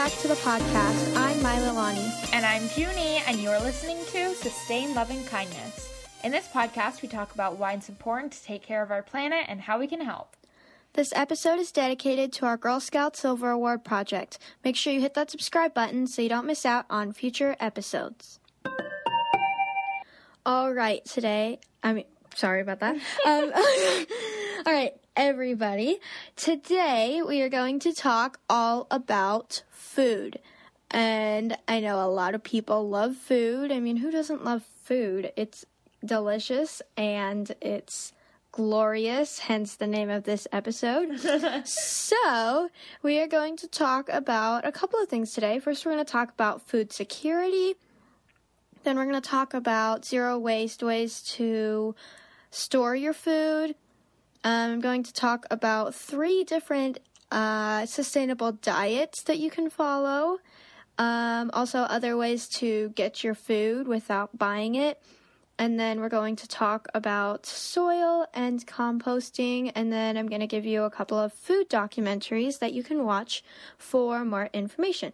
back to the podcast. I'm Mila Lani. And I'm Junie, and you're listening to Sustain Loving Kindness. In this podcast, we talk about why it's important to take care of our planet and how we can help. This episode is dedicated to our Girl Scout Silver Award project. Make sure you hit that subscribe button so you don't miss out on future episodes. All right, sorry about that. All right, everybody. Today, we are going to talk all about food. And I know a lot of people love food. I mean, who doesn't love food? It's delicious and it's glorious, hence the name of this episode. So, we are going to talk about a couple of things today. First, we're going to talk about food security. Then we're going to talk about zero waste, ways to store your food. I'm going to talk about 3 different sustainable diets that you can follow. Also, other ways to get your food without buying it. And then we're going to talk about soil and composting. And then I'm going to give you a couple of food documentaries that you can watch for more information.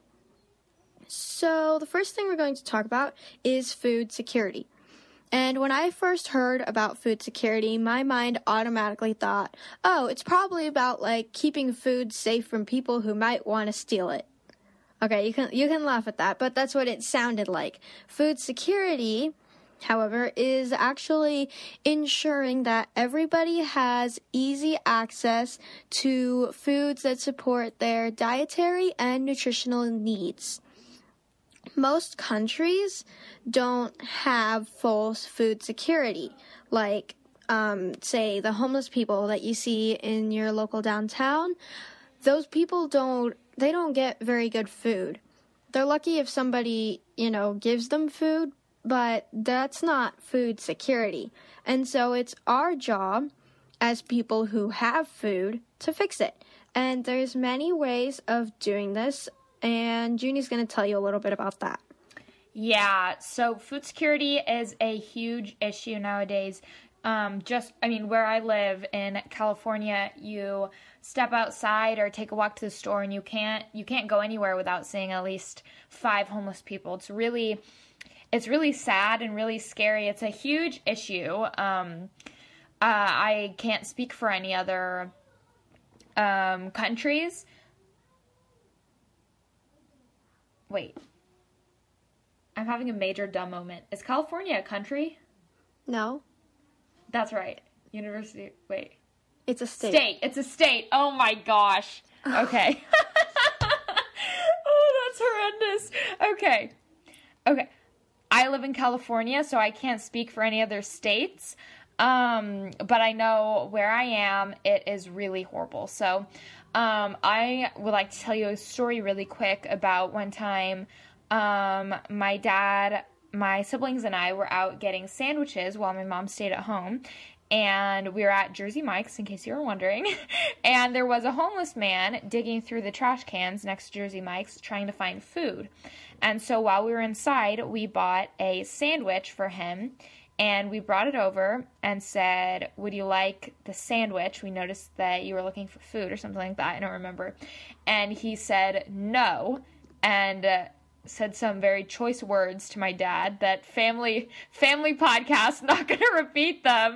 So the first thing we're going to talk about is food security. And when I first heard about food security, my mind automatically thought, oh, it's probably about keeping food safe from people who might want to steal it. Okay, you can laugh at that, but that's what it sounded like. Food security, however, is actually ensuring that everybody has easy access to foods that support their dietary and nutritional needs. Most countries don't have full food security, say, the homeless people that you see in your local downtown. Those people don't get very good food. They're lucky if somebody, gives them food, but that's not food security. And so it's our job as people who have food to fix it. And there's many ways of doing this, and Junie's going to tell you a little bit about that. Yeah, so food security is a huge issue nowadays. Where I live in California, you step outside or take a walk to the store and you can't go anywhere without seeing at least 5 homeless people. It's really sad and really scary. It's a huge issue. I can't speak for any other countries. Wait. I'm having a major dumb moment. Is California a country? No. That's right. University. Wait. It's a state. It's a state. Oh my gosh. Okay. Oh, that's horrendous. Okay. I live in California, so I can't speak for any other states. But I know where I am, it is really horrible. So, I would like to tell you a story really quick about one time, my dad, my siblings and I were out getting sandwiches while my mom stayed at home. And we were at Jersey Mike's, in case you were wondering. And there was a homeless man digging through the trash cans next to Jersey Mike's trying to find food. And so while we were inside, we bought a sandwich for him. And we brought it over and said, would you like the sandwich? We noticed that you were looking for food or something like that. I don't remember. And he said no. And said some very choice words to my dad that family podcast, not going to repeat them,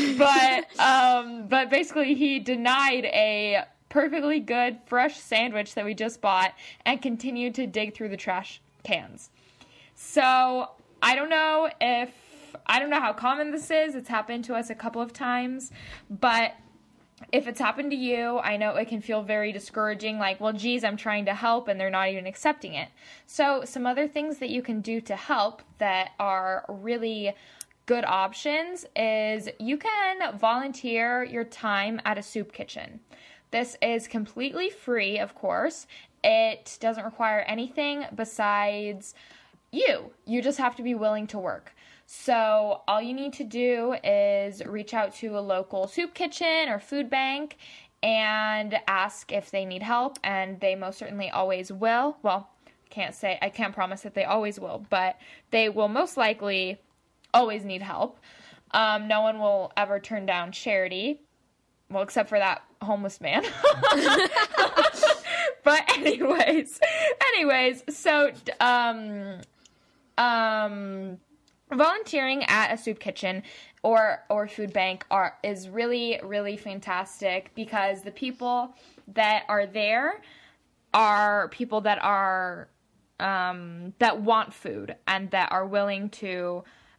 but basically he denied a perfectly good fresh sandwich that we just bought and continued to dig through the trash cans. So I don't know how common this is. It's happened to us a couple of times, but if it's happened to you, I know it can feel very discouraging, I'm trying to help and they're not even accepting it. So some other things that you can do to help that are really good options is you can volunteer your time at a soup kitchen. This is completely free, of course. It doesn't require anything besides you. You just have to be willing to work. So all you need to do is reach out to a local soup kitchen or food bank and ask if they need help, and they most certainly always will. Well, I can't promise that they always will, but they will most likely always need help. No one will ever turn down charity. Well, except for that homeless man. But anyways, so volunteering at a soup kitchen or food bank is really, really fantastic, because the people that are there are people that are that want food and that are willing to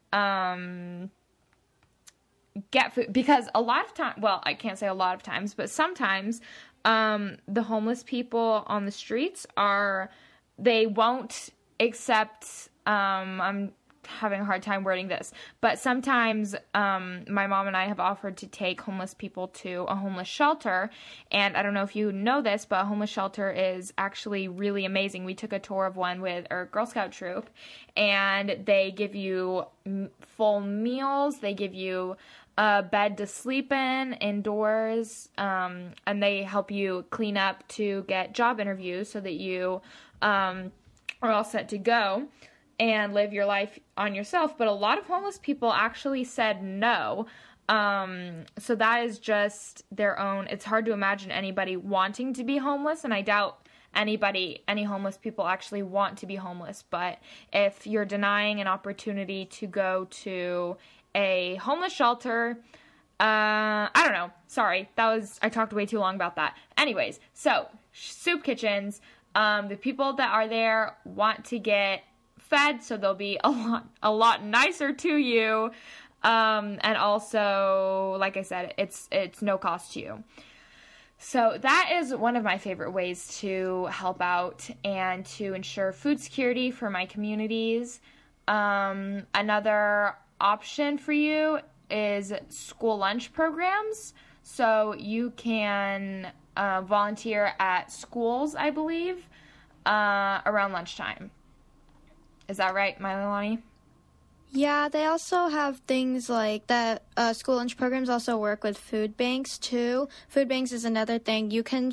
get food. Because a lot of time, well, I can't say a lot of times, but sometimes the homeless people on the streets they won't accept, I'm having a hard time wording this, but sometimes my mom and I have offered to take homeless people to a homeless shelter. And I don't know if you know this, but a homeless shelter is actually really amazing. We took a tour of one with our Girl Scout troop, and they give you full meals, they give you a bed to sleep in indoors, and they help you clean up to get job interviews so that you are all set to go and live your life on yourself. But a lot of homeless people actually said no. So that is just their own. It's hard to imagine anybody wanting to be homeless, and I doubt any homeless people actually want to be homeless. But if you're denying an opportunity to go to a homeless shelter, I don't know. Sorry, I talked way too long about that. Anyways, so soup kitchens, the people that are there want to get fed, so they'll be a lot nicer to you, and also, like I said, it's no cost to you. So that is one of my favorite ways to help out and to ensure food security for my communities. Another option for you is school lunch programs. So you can volunteer at schools, I believe, around lunchtime. Is that right, Miley? Yeah, they also have things like that. School lunch programs also work with food banks too. Food banks is another thing. You can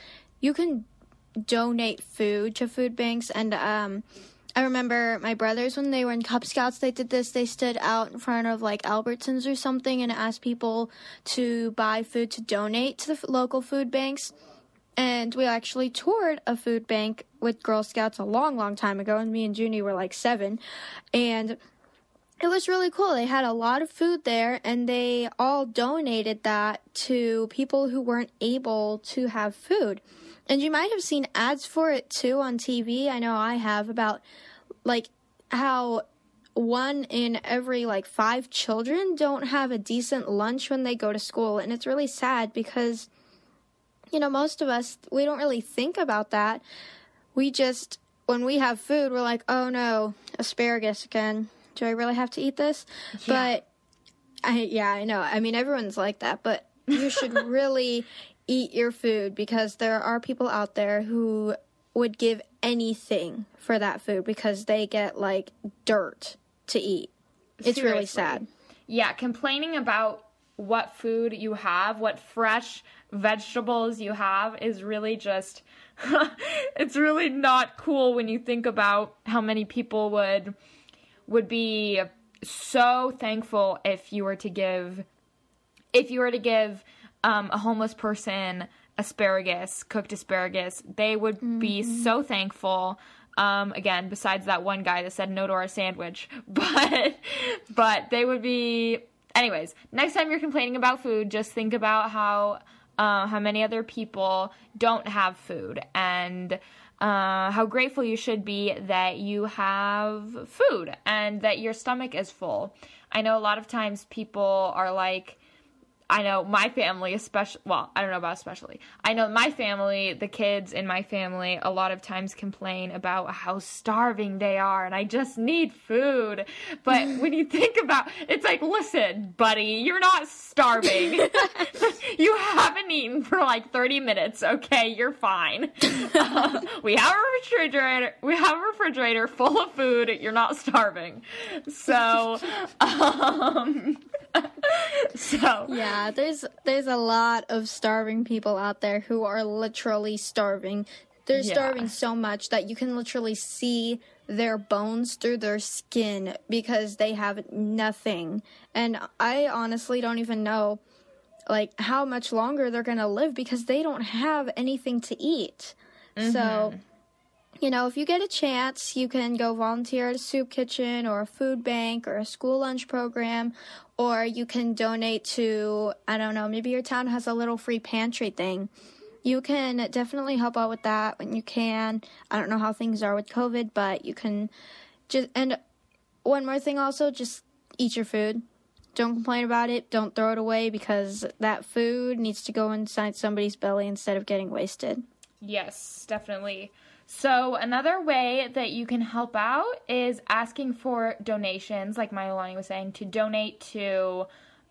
donate food to food banks, and I remember my brothers, when they were in Cub Scouts, they did this. They stood out in front of like Albertsons or something and asked people to buy food to donate to the local food banks. And we actually toured a food bank with Girl Scouts a long, long time ago, and me and Junie were like 7. And it was really cool. They had a lot of food there, and they all donated that to people who weren't able to have food. And you might have seen ads for it too on TV. I know I have, about like how 1 in every 5 children don't have a decent lunch when they go to school. And it's really sad because, most of us, we don't really think about that. We just, when we have food, we're like, oh no, asparagus again. Do I really have to eat this? Yeah. But, I know. I mean, everyone's like that, but you should really eat your food, because there are people out there who would give anything for that food because they get dirt to eat. It's Seriously. Really sad. Yeah, complaining about what food you have, what fresh vegetables you have, is really just it's really not cool when you think about how many people would be so thankful if you were to give a homeless person cooked asparagus. They would be so thankful. Again, besides that one guy that said no to our sandwich, but they would be. Anyways, next time you're complaining about food, just think about how many other people don't have food, and how grateful you should be that you have food and that your stomach is full. I know a lot of times people are like, I know my family, especially, well, I don't know about especially. I know my family, the kids in my family, a lot of times complain about how starving they are and I just need food. But when you think about it's like, listen, buddy, you're not starving. You haven't eaten for 30 minutes, okay? You're fine. We have a refrigerator full of food. You're not starving. So, yeah, there's a lot of starving people out there who are literally starving. They're starving so much that you can literally see their bones through their skin because they have nothing. And I honestly don't even know how much longer they're going to live because they don't have anything to eat. So, if you get a chance, you can go volunteer at a soup kitchen or a food bank or a school lunch program, or you can donate to, I don't know, maybe your town has a little free pantry thing. You can definitely help out with that when you can. I don't know how things are with COVID, but you can and one more thing also, just eat your food. Don't complain about it. Don't throw it away, because that food needs to go inside somebody's belly instead of getting wasted. Yes, definitely. So another way that you can help out is asking for donations, like Mailani was saying, to donate to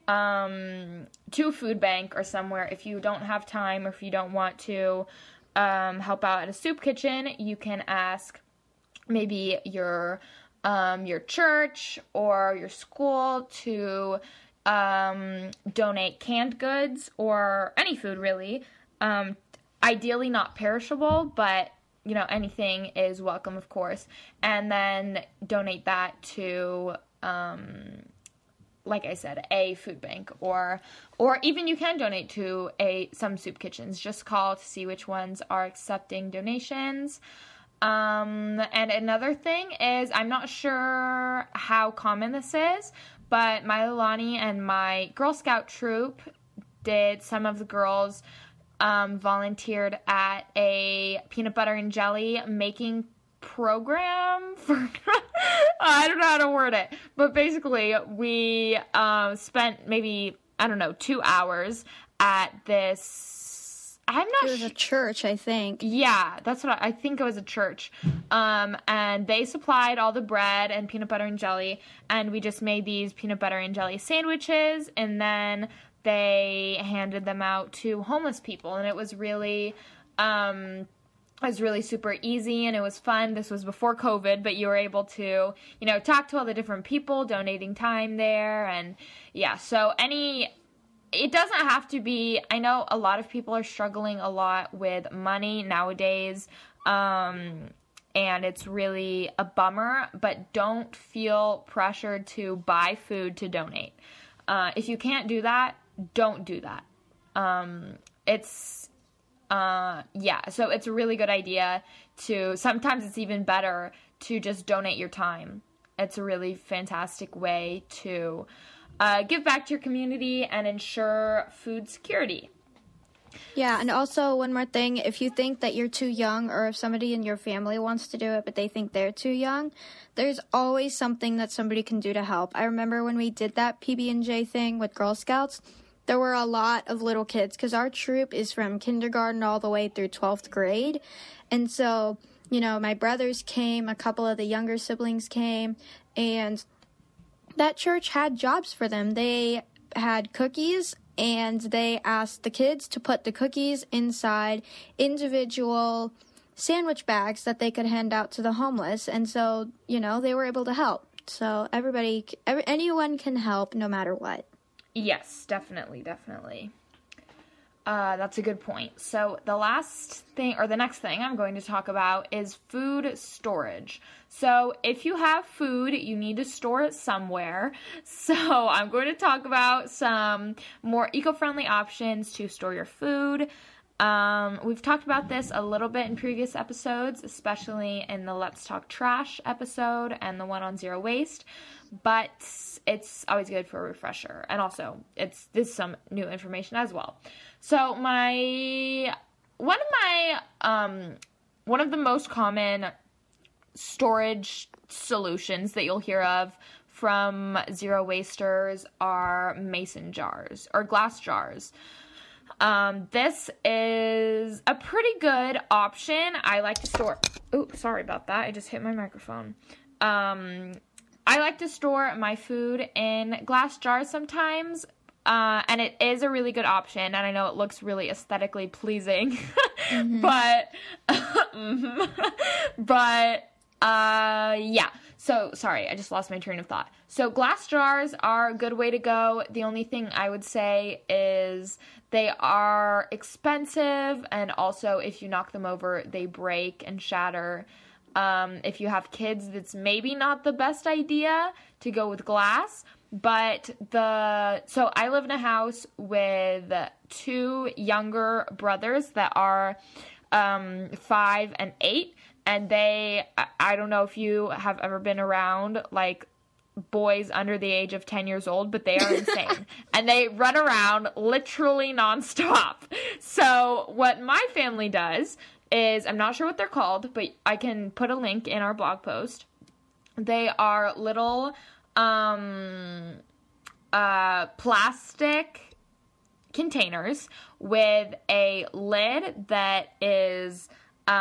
a food bank or somewhere. If you don't have time, or if you don't want to help out at a soup kitchen, you can ask maybe your church or your school to donate canned goods or any food, really. Ideally not perishable, but anything is welcome, of course. And then donate that to like I said, a food bank, or even you can donate to some soup kitchens. Just call to see which ones are accepting donations. And another thing is, I'm not sure how common this is, but my Leilani and my Girl Scout troop some of the girls volunteered at a peanut butter and jelly making program for I don't know how to word it, but basically we spent maybe 2 hours at this. It was a church, I think. Yeah, that's what I think. It was a church, and they supplied all the bread and peanut butter and jelly, and we just made these peanut butter and jelly sandwiches, and then they handed them out to homeless people, and it was really super easy, and it was fun. This was before COVID, but you were able to, talk to all the different people donating time there. And yeah, so it doesn't have to be, I know a lot of people are struggling a lot with money nowadays, and it's really a bummer, but don't feel pressured to buy food to donate. If you can't do that, don't do that. So it's a really good idea sometimes it's even better to just donate your time. It's a really fantastic way to give back to your community and ensure food security. Yeah, and also one more thing, if you think that you're too young, or if somebody in your family wants to do it but they think they're too young, there's always something that somebody can do to help. I remember when we did that PB&J thing with Girl Scouts, there were a lot of little kids, because our troop is from kindergarten all the way through 12th grade. And so, my brothers came, a couple of the younger siblings came, and that church had jobs for them. They had cookies, and they asked the kids to put the cookies inside individual sandwich bags that they could hand out to the homeless. And so, they were able to help. So anyone can help no matter what. Yes, definitely. That's a good point. So the next thing I'm going to talk about is food storage. So if you have food, you need to store it somewhere. So I'm going to talk about some more eco-friendly options to store your food. We've talked about this a little bit in previous episodes, especially in the Let's Talk Trash episode and the one on zero waste, but it's always good for a refresher. And also, this is some new information as well. So one of the most common storage solutions that you'll hear of from zero wasters are mason jars or glass jars. This is a pretty good option. I like to store... Oh, sorry about that. I just hit my microphone. I like to store my food in glass jars sometimes, and it is a really good option, and I know it looks really aesthetically pleasing, but yeah. So, sorry, I just lost my train of thought. So, glass jars are a good way to go. The only thing I would say is they are expensive, and also if you knock them over, they break and shatter. If you have kids, that's maybe not the best idea to go with glass, but so I live in a house with 2 younger brothers that are 5 and 8, and I don't know if you have ever been around, like, boys under the age of 10 years old, but they are insane. And they run around literally nonstop. So what my family does is, I'm not sure what they're called, but I can put a link in our blog post. They are little plastic containers with a lid that is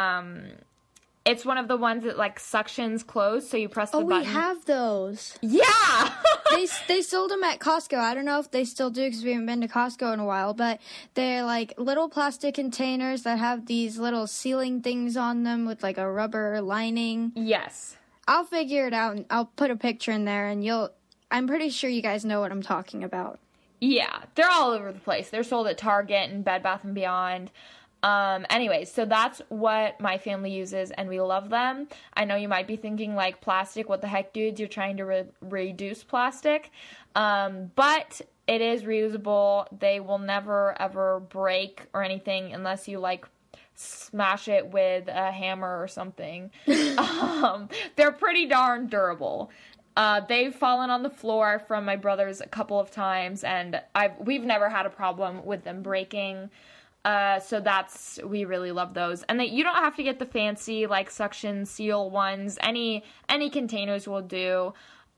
it's one of the ones that, like, suctions closed, so you press the button. Oh, we have those. Yeah! They sold them at Costco. I don't know if they still do because we haven't been to Costco in a while, but they're, like, little plastic containers that have these little sealing things on them with, like, a rubber lining. Yes. I'll figure it out, and I'll put a picture in there, and I'm pretty sure you guys know what I'm talking about. Yeah, they're all over the place. They're sold at Target and Bed Bath & Beyond. Anyways, so that's what my family uses, and we love them. I know you might be thinking, like, plastic, what the heck, dudes? You're trying to reduce plastic. But it is reusable. They will never, ever break or anything unless you, like, smash it with a hammer or something. They're pretty darn durable. They've fallen on the floor from my brothers a couple of times, and we've never had a problem with them breaking. So we really love those. And you don't have to get the fancy, like, suction seal ones. Any containers will do.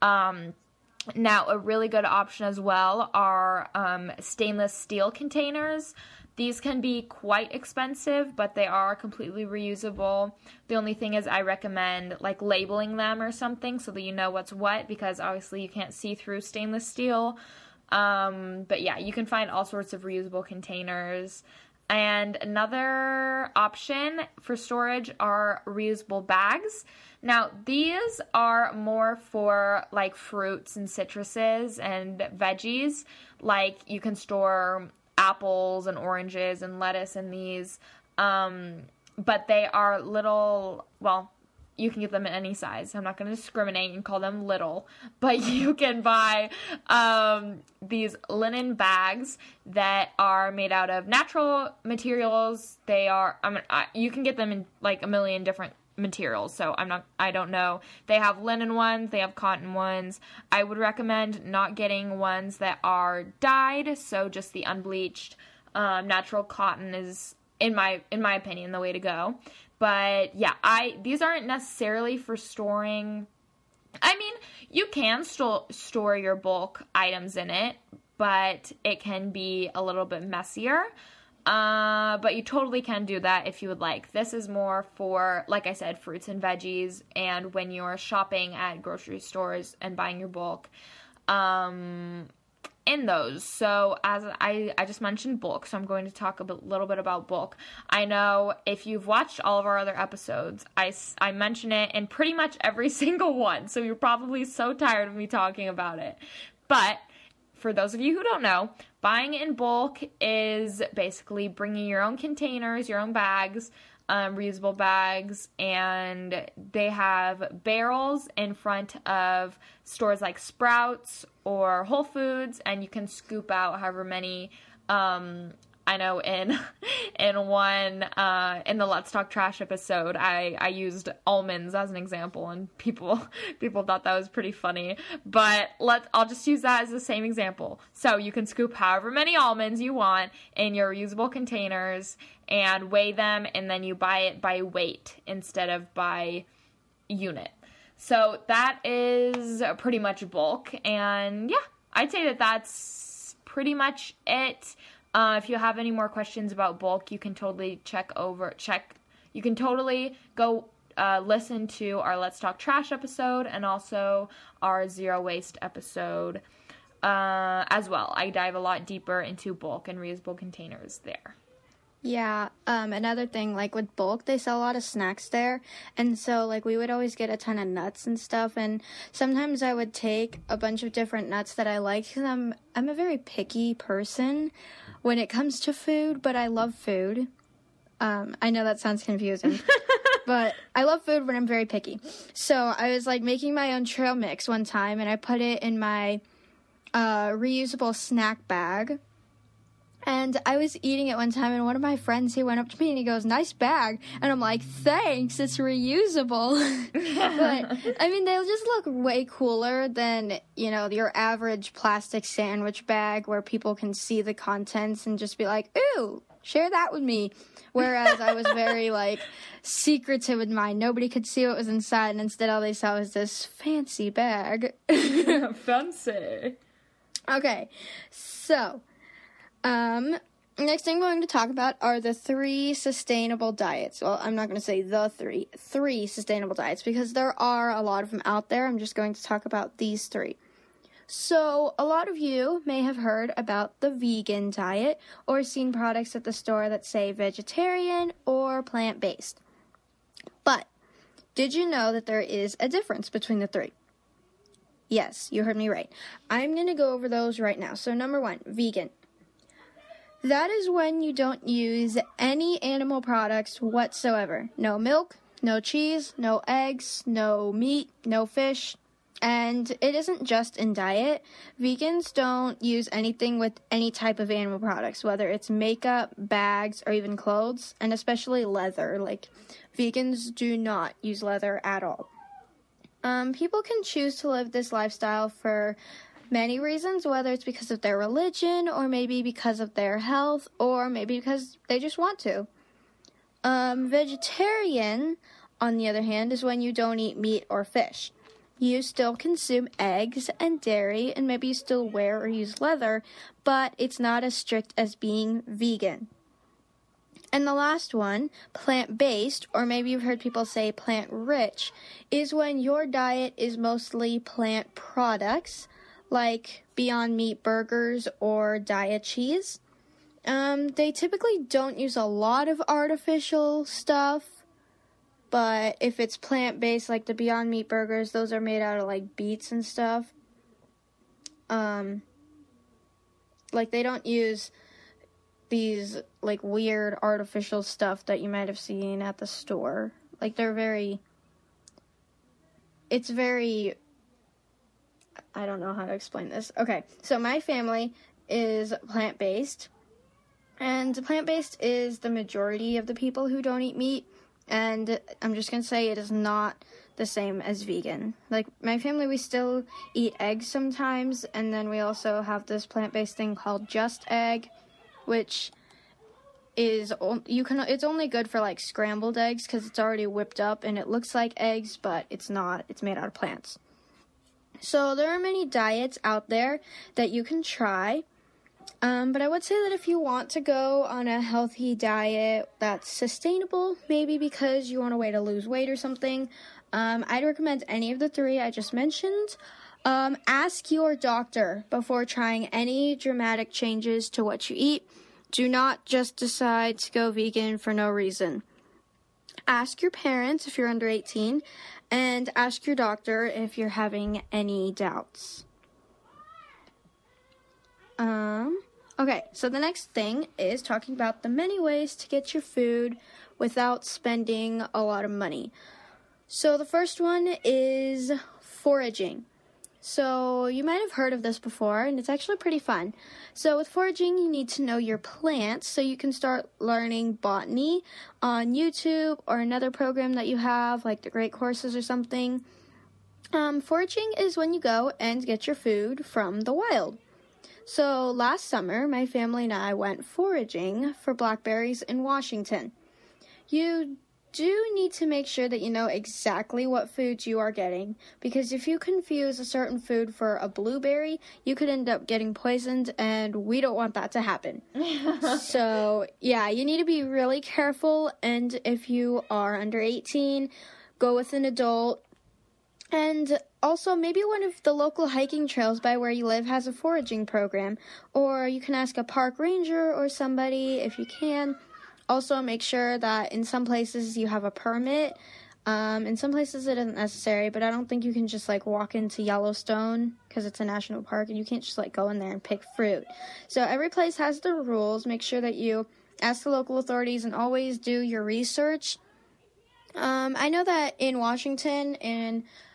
Now, a really good option as well are stainless steel containers. These can be quite expensive, but they are completely reusable. The only thing is I recommend, like, labeling them or something so that you know what's what, because obviously you can't see through stainless steel. But yeah, you can find all sorts of reusable containers. And another option for storage are reusable bags. Now, these are more for, like, fruits and citruses and veggies. Like, you can store apples and oranges and lettuce in these. But they are little, well, you can get them in any size. I'm not going to discriminate and call them little, but you can buy these linen bags that are made out of natural materials. They are, you can get them in, like, a million different materials, so I don't know. They have linen ones, they have cotton ones. I would recommend not getting ones that are dyed, so just the unbleached natural cotton is, in my opinion, the way to go. But yeah, these aren't necessarily for storing. I mean, you can store your bulk items in it, but it can be a little bit messier. But you totally can do that if you would like. This is more for, like I said, fruits and veggies, and when you're shopping at grocery stores and buying your bulk, in those. So as I just mentioned bulk, so I'm going to talk a little bit about bulk. I know if you've watched all of our other episodes, I mention it in pretty much every single one, so you're probably so tired of me talking about it. But for those of you who don't know, buying in bulk is basically bringing your own containers, your own bags, reusable bags, and they have barrels in front of stores like Sprouts or Whole Foods, and you can scoop out however many. I know in one in the Let's Talk Trash episode, I used almonds as an example, and people thought that was pretty funny. But I'll just use that as the same example. So you can scoop however many almonds you want in your reusable containers and weigh them, and then you buy it by weight instead of by unit. So that is pretty much bulk, and yeah, I'd say that's pretty much it. If you have any more questions about bulk, you can totally you can totally go listen to our Let's Talk Trash episode and also our Zero Waste episode as well. I dive a lot deeper into bulk and reusable containers there. Yeah, another thing, like with bulk, they sell a lot of snacks there, and so, like, we would always get a ton of nuts and stuff, and sometimes I would take a bunch of different nuts that I liked, because I'm a very picky person when it comes to food, but I love food. I know that sounds confusing, but I love food when I'm very picky. So I was, like, making my own trail mix one time, and I put it in my reusable snack bag. And I was eating it one time, and one of my friends, he went up to me and he goes, "Nice bag." And I'm like, "Thanks, it's reusable." But, I mean, they'll just look way cooler than, you know, your average plastic sandwich bag where people can see the contents and just be like, "Ooh, share that with me." Whereas I was very, like, secretive with mine. Nobody could see what was inside, and instead all they saw was this fancy bag. Fancy. Okay, so... next thing I'm going to talk about are the 3 sustainable diets. Well, I'm not going to say the 3 sustainable diets because there are a lot of them out there. I'm just going to talk about these 3. So, a lot of you may have heard about the vegan diet or seen products at the store that say vegetarian or plant-based. But, did you know that there is a difference between the 3? Yes, you heard me right. I'm going to go over those right now. So, number 1, vegan. That is when you don't use any animal products whatsoever. No milk, no cheese, no eggs, no meat, no fish. And it isn't just in diet. Vegans don't use anything with any type of animal products, whether it's makeup, bags, or even clothes, and especially leather. Like, vegans do not use leather at all. People can choose to live this lifestyle for many reasons, whether it's because of their religion, or maybe because of their health, or maybe because they just want to. Vegetarian, on the other hand, is when you don't eat meat or fish. You still consume eggs and dairy, and maybe you still wear or use leather, but it's not as strict as being vegan. And the last one, plant-based, or maybe you've heard people say plant-rich, is when your diet is mostly plant products, like Beyond Meat burgers or Diet cheese. They typically don't use a lot of artificial stuff, but if it's plant-based, like the Beyond Meat burgers, those are made out of, like, beets and stuff. Like, they don't use these, like, weird artificial stuff that you might have seen at the store. Like, it's very... I don't know how to explain this. Okay, so my family is plant-based, and plant-based is the majority of the people who don't eat meat, and I'm just going to say it is not the same as vegan. Like, my family, we still eat eggs sometimes, and then we also have this plant-based thing called Just Egg, which is, it's only good for, like, scrambled eggs, because it's already whipped up, and it looks like eggs, but it's not. It's made out of plants. So there are many diets out there that you can try, but I would say that if you want to go on a healthy diet that's sustainable, maybe because you want a way to lose weight or something, I'd recommend any of the 3 I just mentioned. Ask your doctor before trying any dramatic changes to what you eat. Do not just decide to go vegan for no reason. Ask your parents if you're under 18, and ask your doctor if you're having any doubts. Okay, so the next thing is talking about the many ways to get your food without spending a lot of money. So the first one is foraging. So you might have heard of this before, and it's actually pretty fun. So with foraging, you need to know your plants so you can start learning botany on YouTube or another program that you have, like the Great Courses or something. Foraging is when you go and get your food from the wild. So last summer, my family and I went foraging for blackberries in Washington. You do need to make sure that you know exactly what foods you are getting, because if you confuse a certain food for a blueberry, you could end up getting poisoned, and we don't want that to happen. So, yeah, you need to be really careful, and if you are under 18, go with an adult. And also, maybe one of the local hiking trails by where you live has a foraging program, or you can ask a park ranger or somebody if you can. Also, make sure that in some places you have a permit. In some places it isn't necessary, but I don't think you can just, like, walk into Yellowstone because it's a national park, and you can't just, like, go in there and pick fruit. So every place has their rules. Make sure that you ask the local authorities and always do your research. I know that in Washington,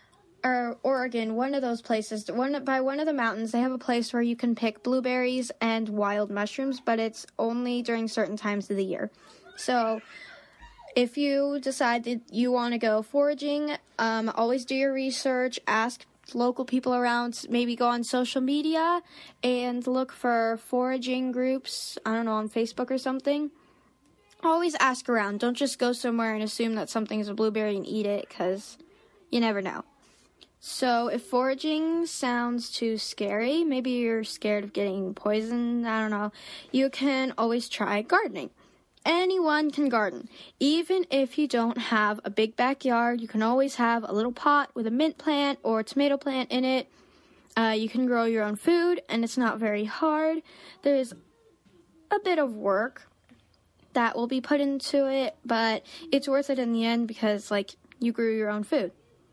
or Oregon, one of those places, by one of the mountains, they have a place where you can pick blueberries and wild mushrooms, but it's only during certain times of the year. So if you decide that you want to go foraging, always do your research, ask local people around, maybe go on social media and look for foraging groups, I don't know, on Facebook or something. Always ask around. Don't just go somewhere and assume that something's a blueberry and eat it, because you never know. So if foraging sounds too scary, maybe you're scared of getting poisoned, I don't know, you can always try gardening. Anyone can garden. Even if you don't have a big backyard, you can always have a little pot with a mint plant or a tomato plant in it. You can grow your own food, and it's not very hard. There's a bit of work that will be put into it, but it's worth it in the end because, like, you grew your own food.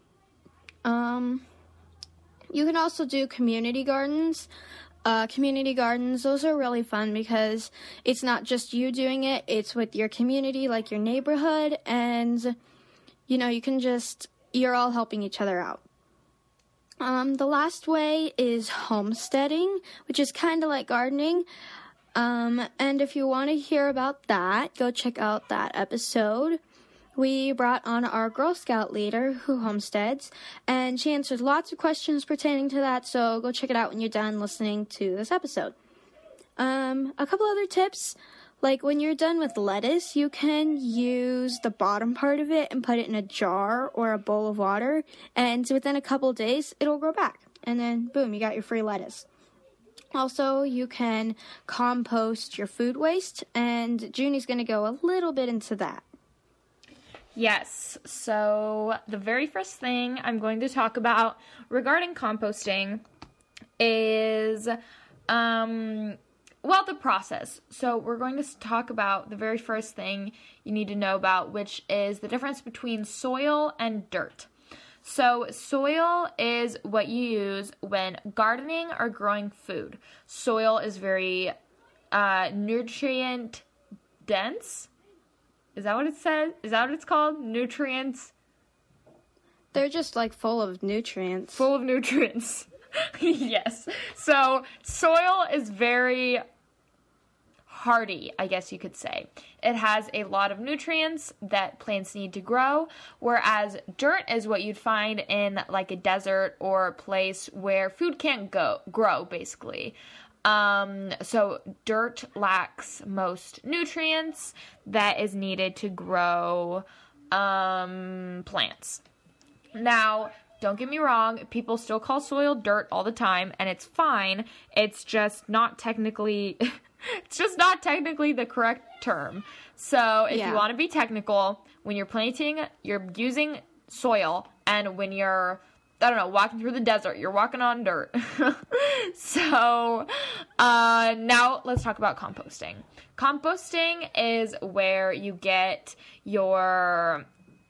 You can also do community gardens. Community gardens, those are really fun because it's not just you doing it, it's with your community, like your neighborhood, and, you know, you're all helping each other out. The last way is homesteading, which is kind of like gardening. And if you want to hear about that, go check out that episode. We brought on our Girl Scout leader who homesteads, and she answered lots of questions pertaining to that, so go check it out when you're done listening to this episode. A couple other tips, like when you're done with lettuce, you can use the bottom part of it and put it in a jar or a bowl of water, and within a couple days, it'll grow back, and then boom, you got your free lettuce. Also, you can compost your food waste, and Junie's going to go a little bit into that. Yes, so the very first thing I'm going to talk about regarding composting is, the process. So we're going to talk about the very first thing you need to know about, which is the difference between soil and dirt. So soil is what you use when gardening or growing food. Soil is very nutrient dense. Is that what it says? Is that what it's called? Nutrients? They're just like full of nutrients. Full of nutrients. Yes. So soil is very hardy, I guess you could say. It has a lot of nutrients that plants need to grow, whereas dirt is what you'd find in like a desert or a place where food can't grow, basically. So dirt lacks most nutrients that is needed to grow plants. Now, don't get me wrong, people still call soil dirt all the time, and it's fine. It's just not technically the correct term. So if you want to be technical, when you're planting, you're using soil, and when you're walking through the desert, you're walking on dirt. So, now let's talk about composting. Composting is where you get your,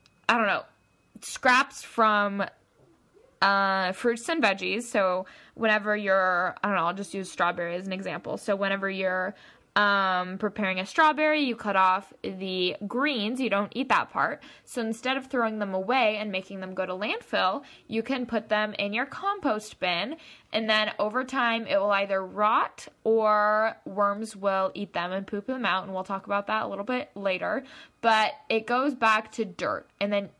scraps from, fruits and veggies. So whenever you're, I'll just use strawberry as an example. So whenever you're, preparing a strawberry, you cut off the greens. You don't eat that part. So instead of throwing them away and making them go to landfill, you can put them in your compost bin, and then over time it will either rot or worms will eat them and poop them out, and we'll talk about that a little bit later. But it goes back to dirt, and then,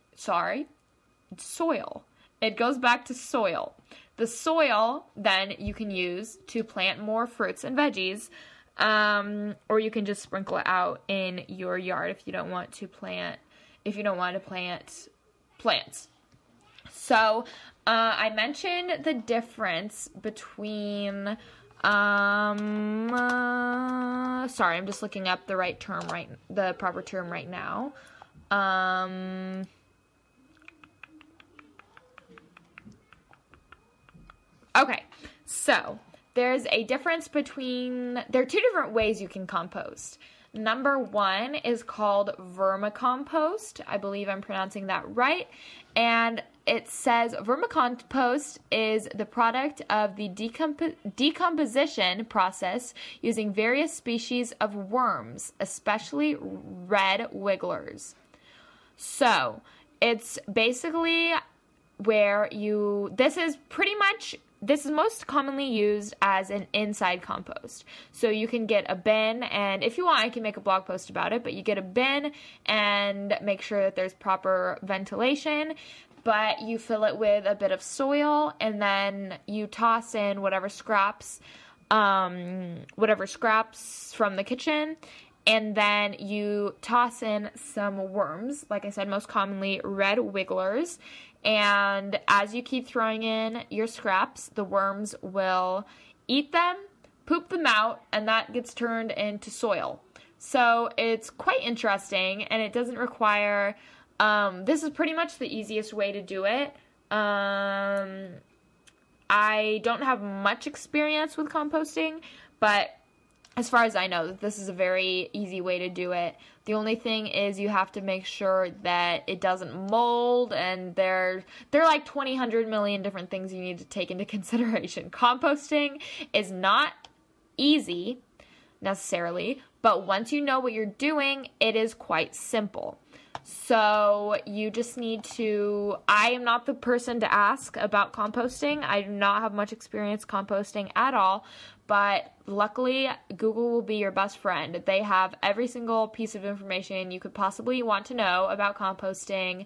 soil. It goes back to soil. The soil then you can use to plant more fruits and veggies. Or you can just sprinkle it out in your yard if you don't want to plant plants. So, I mentioned the difference between, sorry, I'm just looking up the proper term right now. Okay, so there's a difference there are two different ways you can compost. Number one is called vermicompost. I believe I'm pronouncing that right. And it says vermicompost is the product of the decomposition process using various species of worms, especially red wigglers. So it's basically this is most commonly used as an inside compost. So you can get a bin, and if you want, I can make a blog post about it, but you get a bin and make sure that there's proper ventilation, but you fill it with a bit of soil, and then you toss in whatever scraps from the kitchen, and then you toss in some worms, like I said, most commonly red wigglers. And as you keep throwing in your scraps, the worms will eat them, poop them out, and that gets turned into soil. So it's quite interesting, and it doesn't require, this is pretty much the easiest way to do it. I don't have much experience with composting, but as far as I know, this is a very easy way to do it. The only thing is you have to make sure that it doesn't mold, and there are like 100 million different things you need to take into consideration. Composting is not easy necessarily, but once you know what you're doing, it is quite simple. So you just need to, I am not the person to ask about composting. I do not have much experience composting at all, but luckily Google will be your best friend. They have every single piece of information you could possibly want to know about composting.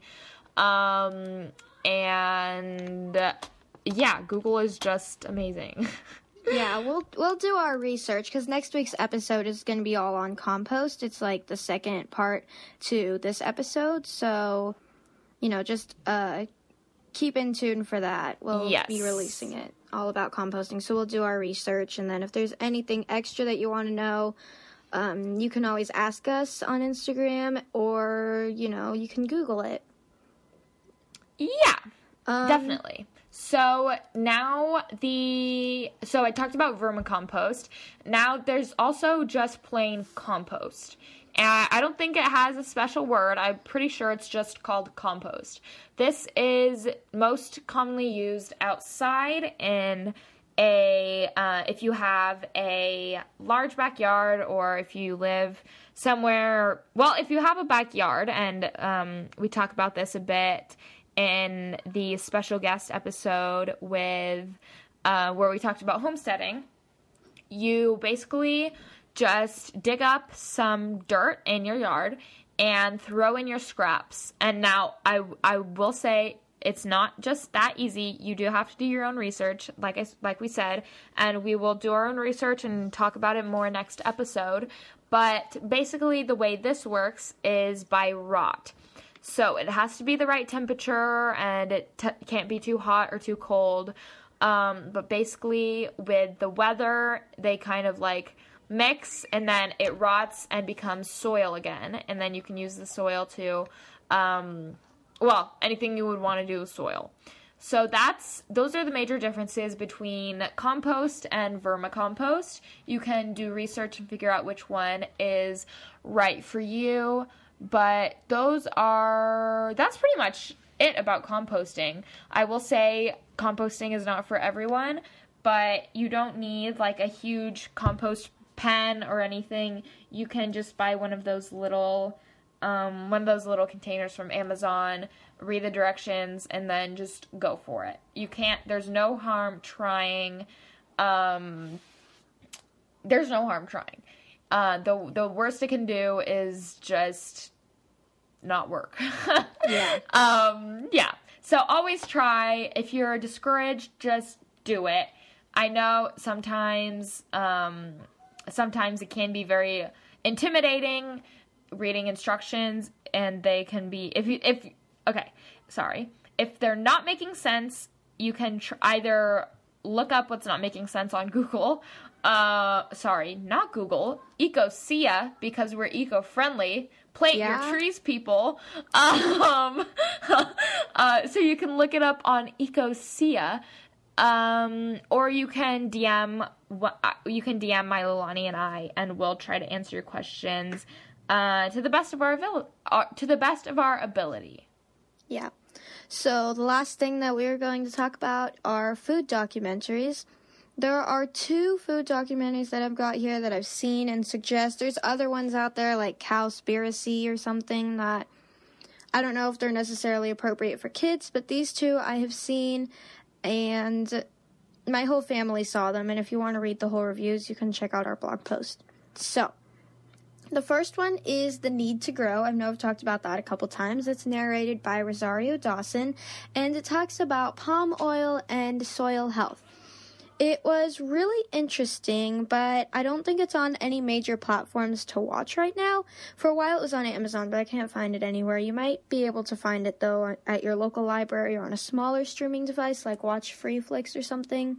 And yeah, Google is just amazing. Yeah, we'll do our research, because next week's episode is going to be all on compost. It's like the second part to this episode, so, just keep in tune for that. We'll be releasing it all about composting, so we'll do our research, and then if there's anything extra that you want to know, you can always ask us on Instagram, or, you can Google it. Yeah, definitely. So now so I talked about vermicompost. Now there's also just plain compost. And I don't think it has a special word. I'm pretty sure it's just called compost. This is most commonly used outside in if you have a large backyard, or if you live somewhere, if you have a backyard, and we talk about this a bit in the special guest episode with where we talked about homesteading. You basically just dig up some dirt in your yard and throw in your scraps. And now I will say it's not just that easy. You do have to do your own research, like we said, and we will do our own research and talk about it more next episode. But basically the way this works is by rot. So it has to be the right temperature, and it can't be too hot or too cold. But basically, with the weather, they kind of like mix, and then it rots and becomes soil again. And then you can use the soil to, anything you would want to do with soil. So those are the major differences between compost and vermicompost. You can do research and figure out which one is right for you. But that's pretty much it about composting. I will say composting is not for everyone, but you don't need like a huge compost pen or anything. You can just buy one of those little containers from Amazon, read the directions, and then just go for it. There's no harm trying. There's no harm trying. The worst it can do is just not work. Yeah. Yeah. So always try. If you're discouraged, just do it. I know sometimes it can be very intimidating reading instructions, and they can be, if they're not making sense, you can either look up what's not making sense on Google. Not Google, Ecosia, because we're eco-friendly. Plant your trees, people. So you can look it up on Ecosia, or you can DM Mylilani and I, and we'll try to answer your questions to the best of our ability. Yeah. So the last thing that we are going to talk about are food documentaries. There are 2 food documentaries that I've got here that I've seen and suggest. There's other ones out there like Cowspiracy or something that I don't know if they're necessarily appropriate for kids, but these two I have seen, and my whole family saw them, and if you want to read the whole reviews, you can check out our blog post. So, the first one is The Need to Grow. I know I've talked about that a couple times. It's narrated by Rosario Dawson, and it talks about palm oil and soil health. It was really interesting, but I don't think it's on any major platforms to watch right now. For a while it was on Amazon, but I can't find it anywhere. You might be able to find it, though, at your local library or on a smaller streaming device like Watch Freeflix or something.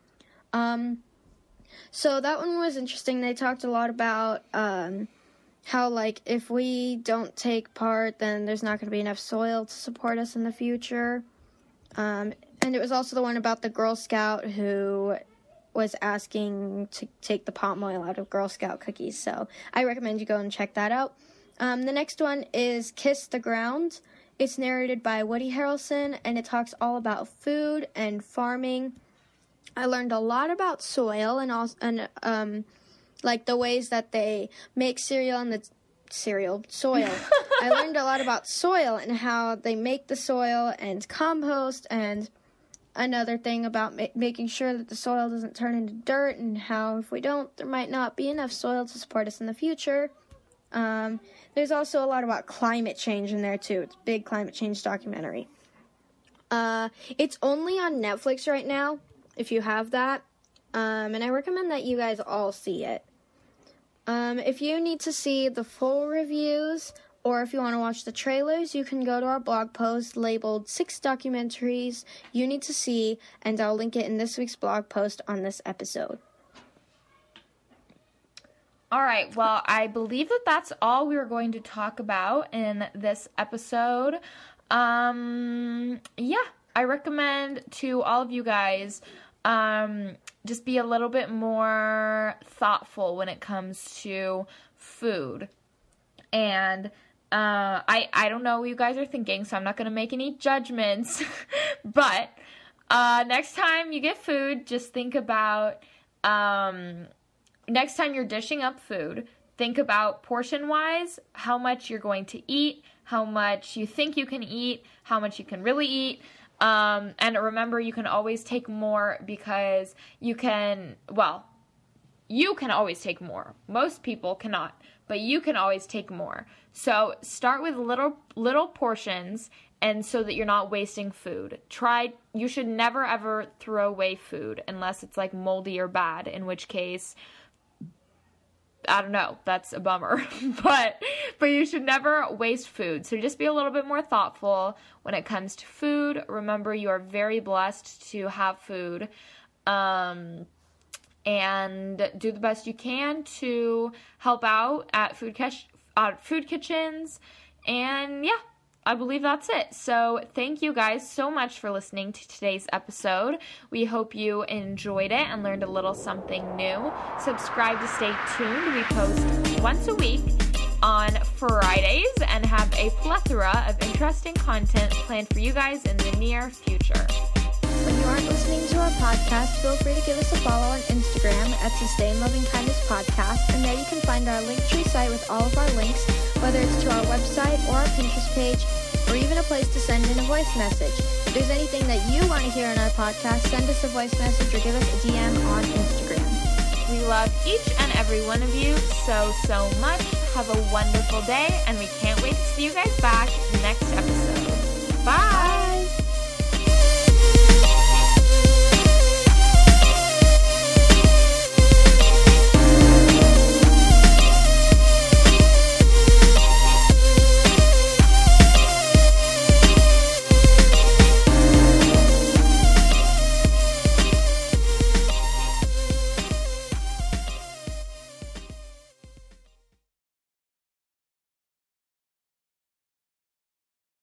So that one was interesting. They talked a lot about how, like, if we don't take part, then there's not going to be enough soil to support us in the future. And it was also the one about the Girl Scout who was asking to take the palm oil out of Girl Scout cookies. So I recommend you go and check that out. The next one is Kiss the Ground. It's narrated by Woody Harrelson, and it talks all about food and farming. I learned a lot about soil and like the ways that they make cereal and soil. I learned a lot about soil and how they make the soil and compost, and another thing about making sure that the soil doesn't turn into dirt, and how if we don't, there might not be enough soil to support us in the future. There's also a lot about climate change in there too. It's a big climate change documentary. It's only on Netflix right now, if you have that, and I recommend that you guys all see it. If you need to see the full reviews, or if you want to watch the trailers, you can go to our blog post labeled 6 documentaries you need to see, and I'll link it in this week's blog post on this episode. All right, well, I believe that that's all we were going to talk about in this episode. Yeah, I recommend to all of you guys just be a little bit more thoughtful when it comes to food. And I don't know what you guys are thinking, so I'm not going to make any judgments. But next time you get food, just think about, next time you're dishing up food, think about portion-wise, how much you're going to eat, how much you think you can eat, how much you can really eat. And remember, you can always take more because you can always take more. Most people cannot, but you can always take more. So start with little portions, and so that you're not wasting food. You should never ever throw away food unless it's like moldy or bad, in which case, I don't know, that's a bummer. but you should never waste food. So just be a little bit more thoughtful when it comes to food. Remember, you are very blessed to have food. And do the best you can to help out at food kitchens. And yeah, I believe that's it. So thank you guys so much for listening to today's episode. We hope you enjoyed it and learned a little something new. Subscribe to stay tuned. We post once a week on Fridays and have a plethora of interesting content planned for you guys in the near future. When you aren't listening to our podcast, feel free to give us a follow on Instagram at Sustain Loving Kindness Podcast, and there you can find our Linktree site with all of our links, whether it's to our website or our Pinterest page, or even a place to send in a voice message. If there's anything that you want to hear in our podcast, send us a voice message or give us a DM on Instagram. We love each and every one of you so much. Have a wonderful day, and we can't wait to see you guys back next episode. Bye!